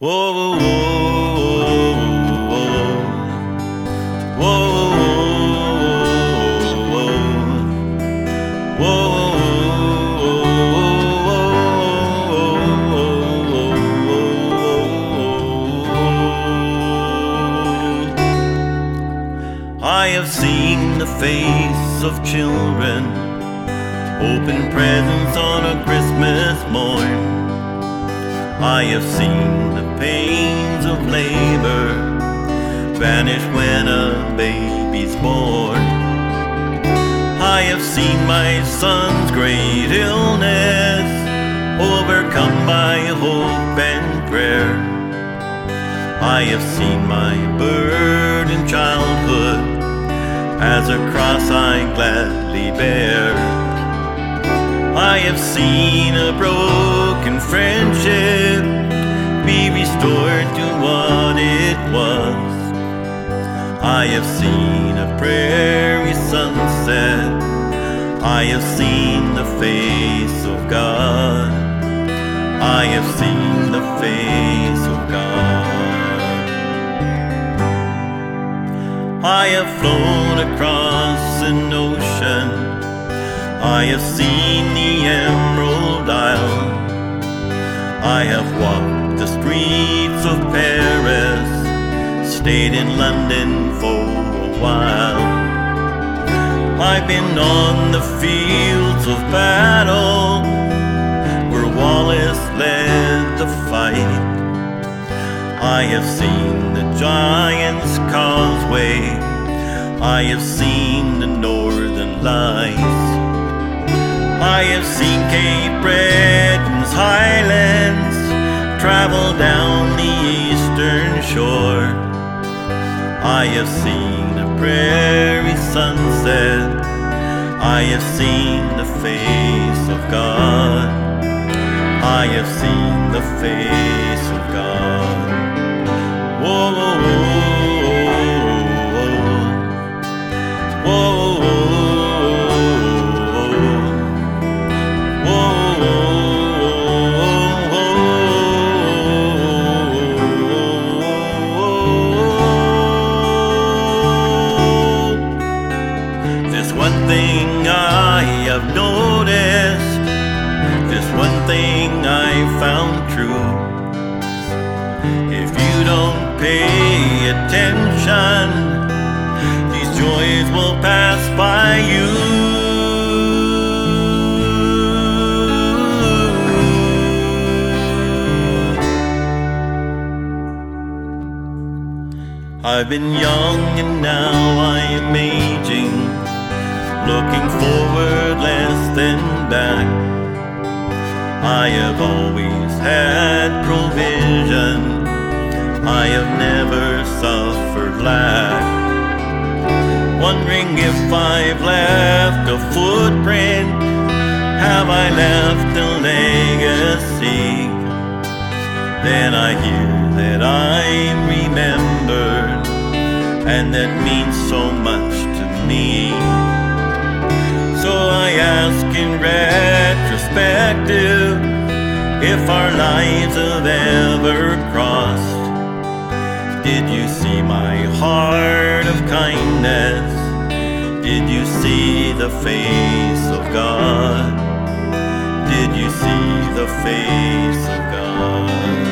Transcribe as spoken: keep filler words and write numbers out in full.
Whoa, whoa, whoa, whoa, whoa, whoa. I have seen the face of children, open presents on a Christmas morn. I have seen the pains of labor vanish when a baby's born. I have seen my son's great illness overcome by hope and prayer. I have seen my burdened childhood as a cross I gladly bear. I have seen a broken friendship be restored to what it was. I have seen a prairie sunset. I have seen the face of God. I have seen the face of God. I have flown across an ocean. I have seen the Emerald Isle. I have walked the streets of Paris, stayed in London for a while. I've been on the fields of battle where Wallace led the fight. I have seen the Giant's Causeway. I have seen the Northern Lights. I have seen Cape Breton's highlands, travel down the eastern shore. I have seen a prairie sunset. I have seen the face of God. I have seen the face of God. Whoa, whoa, whoa, whoa, whoa. One thing I have noticed, this one thing I found true: if you don't pay attention, these joys will pass by you. I've been young and now I am aging, looking forward less than back. I have always had provision. I have never suffered lack. Wondering if I've left a footprint. Have I left a legacy? Then I hear that I'm remembered, and that means so much to me. So I ask in retrospective if our lives have ever crossed. Did you see my heart of kindness? Did you see the face of God? Did you see the face of God?